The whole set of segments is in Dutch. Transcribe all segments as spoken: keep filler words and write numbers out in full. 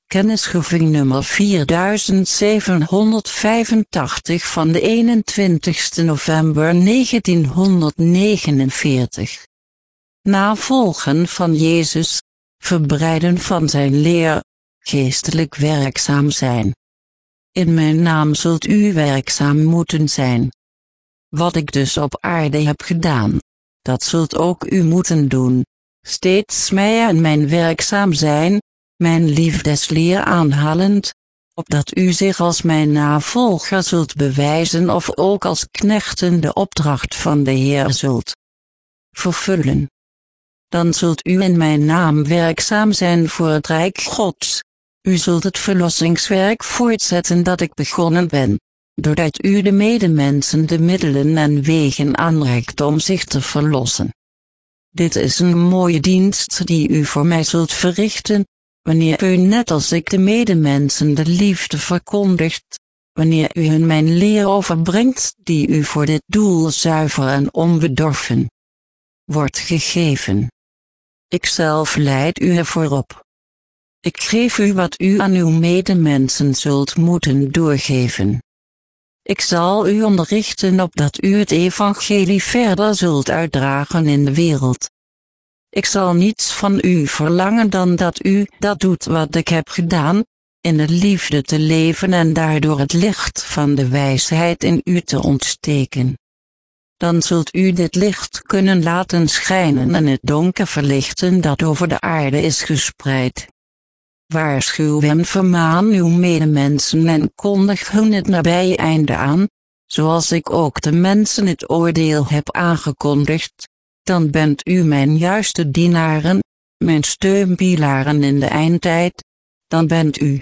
Kennisgeving nummer vierduizend zevenhonderdvijfentachtig van de eenentwintigste november negentienhonderdnegenenveertig. Navolgen van Jezus, verbreiden van zijn leer, geestelijk werkzaam zijn. In mijn naam zult u werkzaam moeten zijn. Wat ik dus op aarde heb gedaan, dat zult ook u moeten doen, steeds mij en mijn werkzaam zijn, mijn liefdesleer aanhalend, opdat u zich als mijn navolger zult bewijzen of ook als knechten de opdracht van de Heer zult vervullen. Dan zult u in mijn naam werkzaam zijn voor het Rijk Gods. U zult het verlossingswerk voortzetten dat ik begonnen ben, doordat u de medemensen de middelen en wegen aanreikt om zich te verlossen. Dit is een mooie dienst die u voor mij zult verrichten, wanneer u net als ik de medemensen de liefde verkondigt, wanneer u hun mijn leer overbrengt die u voor dit doel zuiver en onbedorven wordt gegeven. Ikzelf leid u ervoor op. Ik geef u wat u aan uw medemensen zult moeten doorgeven. Ik zal u onderrichten opdat u het evangelie verder zult uitdragen in de wereld. Ik zal niets van u verlangen dan dat u dat doet wat ik heb gedaan, in de liefde te leven en daardoor het licht van de wijsheid in u te ontsteken. Dan zult u dit licht kunnen laten schijnen en het donker verlichten dat over de aarde is gespreid. Waarschuw en vermaan uw medemensen en kondig hun het nabije einde aan, zoals ik ook de mensen het oordeel heb aangekondigd. Dan bent u mijn juiste dienaren, mijn steunpilaren in de eindtijd, dan bent u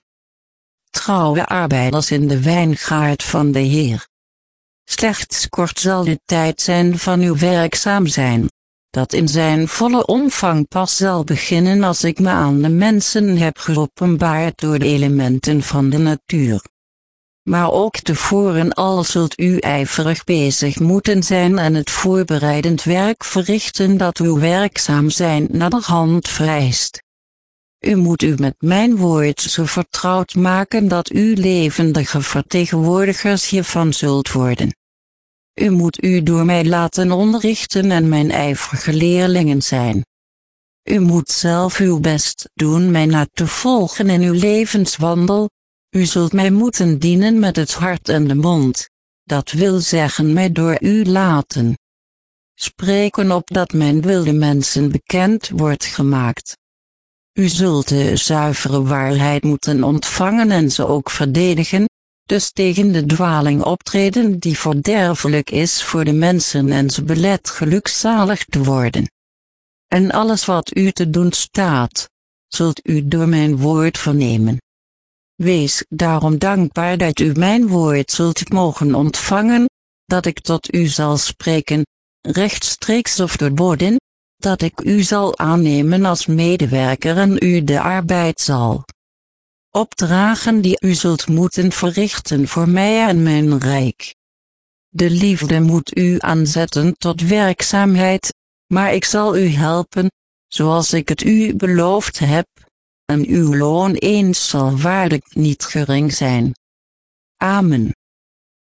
trouwe arbeiders in de wijngaard van de Heer. Slechts kort zal de tijd zijn van uw werkzaam zijn, dat in zijn volle omvang pas zal beginnen als ik me aan de mensen heb geopenbaard door de elementen van de natuur. Maar ook tevoren al zult u ijverig bezig moeten zijn en het voorbereidend werk verrichten dat uw werkzaam zijn naderhand vereist. U moet u met mijn woord zo vertrouwd maken dat u levendige vertegenwoordigers hiervan zult worden. U moet u door mij laten onderrichten en mijn ijverige leerlingen zijn. U moet zelf uw best doen mij na te volgen in uw levenswandel. U zult mij moeten dienen met het hart en de mond, dat wil zeggen mij door u laten spreken opdat mijn wil de mensen bekend wordt gemaakt. U zult de zuivere waarheid moeten ontvangen en ze ook verdedigen, dus tegen de dwaling optreden die verderfelijk is voor de mensen en ze belet gelukzalig te worden. En alles wat u te doen staat, zult u door mijn woord vernemen. Wees daarom dankbaar dat u mijn woord zult mogen ontvangen, dat ik tot u zal spreken, rechtstreeks of door woorden, dat ik u zal aannemen als medewerker en u de arbeid zal opdragen die u zult moeten verrichten voor mij en mijn rijk. De liefde moet u aanzetten tot werkzaamheid, maar ik zal u helpen, zoals ik het u beloofd heb, en uw loon eens zal waarlijk niet gering zijn. Amen.